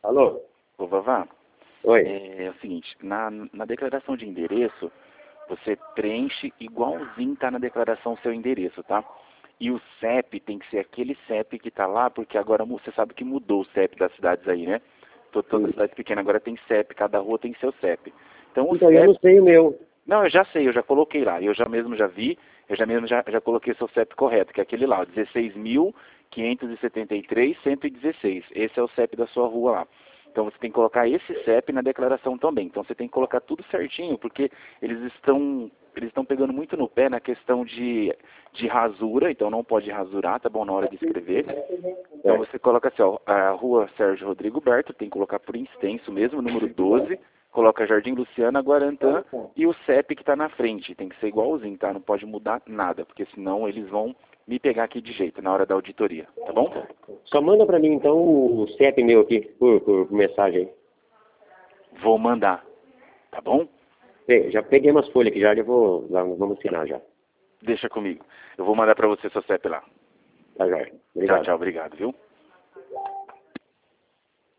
Alô? Ô, Vavá, Oi. é o seguinte, na declaração de endereço, você preenche igualzinho tá na declaração o seu endereço, tá? E o CEP tem que ser aquele CEP que tá lá, porque agora você sabe que mudou o CEP das cidades aí, né? Todas as cidades pequenas agora tem CEP, cada rua tem seu CEP. Então o Então, eu CEP... não sei o meu. Não, eu já sei, eu já coloquei lá. Eu já vi, já coloquei o seu CEP correto, que é aquele lá, 16.573.116. Esse é o CEP da sua rua lá. Então você tem que colocar esse CEP na declaração também. Então você tem que colocar tudo certinho, porque eles estão pegando muito no pé na questão de rasura, então não pode rasurar, tá bom, na hora de escrever. Então você coloca assim, ó, a rua Sérgio Rodrigo Berto, tem que colocar por extenso mesmo, número 12, coloca Jardim Luciana, Guarantã e o CEP que está na frente. Tem que ser igualzinho, tá? Não pode mudar nada, porque senão eles vão me pegar aqui de jeito na hora da auditoria, tá bom? Só manda pra mim, então, o CEP meu aqui, por mensagem. Vou mandar, tá bom? Já peguei umas folhas aqui, já vamos assinar já. Deixa comigo. Eu vou mandar para você seu CEP lá. Tá, já. Tchau, Obrigado. tchau, obrigado, viu?